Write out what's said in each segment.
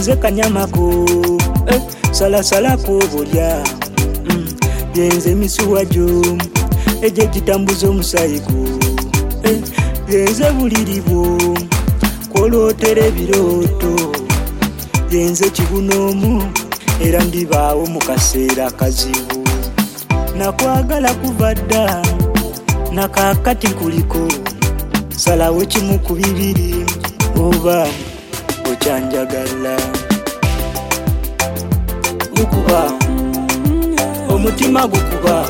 yenze kanyamako salasalako bolya yenze misuwajo eje gitambuza omusayiko yenze buliribwo kwolotera ebirooto yenze kibunomu era ndibaawo mu kaseera akazibu nakwagala kuva dda nakakati nkuliko salawo kimu ku bibiri oba okyanjagala gukuba omutima gukuba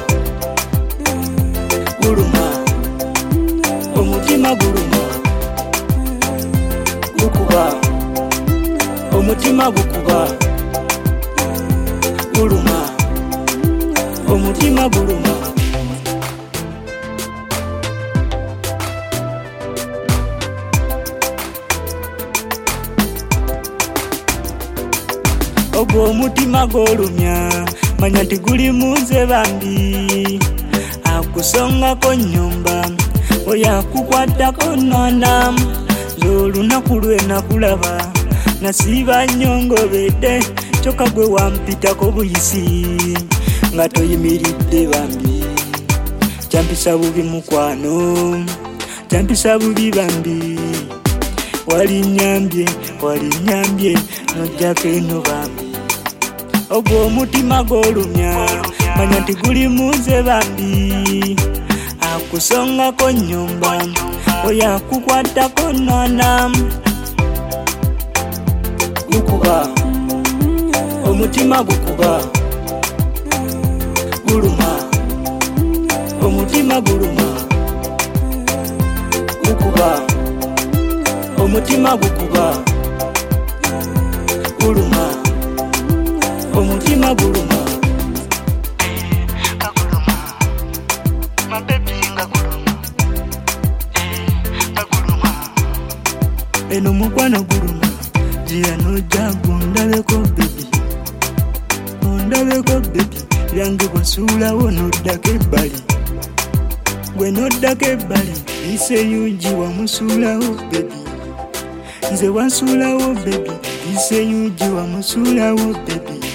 guluma omutima guluma gukuba omutima gukuba guluma omutima guluma ogwo omutima golumya manya nti guli munze bambi akusongako nyumba oyo akukwatako nona z'olunaku lwenakulaba nasiiba nnyongobedde kyokka gwe wampitako buyisi nga toyimiridde bambi kyampisa bubi mukwano kyampisa bubi bambi walinyambye nojjako eno bambi ogwo omutima golumya manya nti guli munze bambi akusongako nyumba oyo akukwatako nona gukuba omutima gukuba guluma omutima guluma gukuba omutima gukuba guluma omutima guluma guluma mabebi nga guluma guluma eno mukwano guluma jia nojago ndabeko bebi yange bwasuulawo noddako ebbali gwe noddako ebbali iseyuji wamusuulawo bebi nze wansuulawo bebi iseyuji wamusuulawo bebi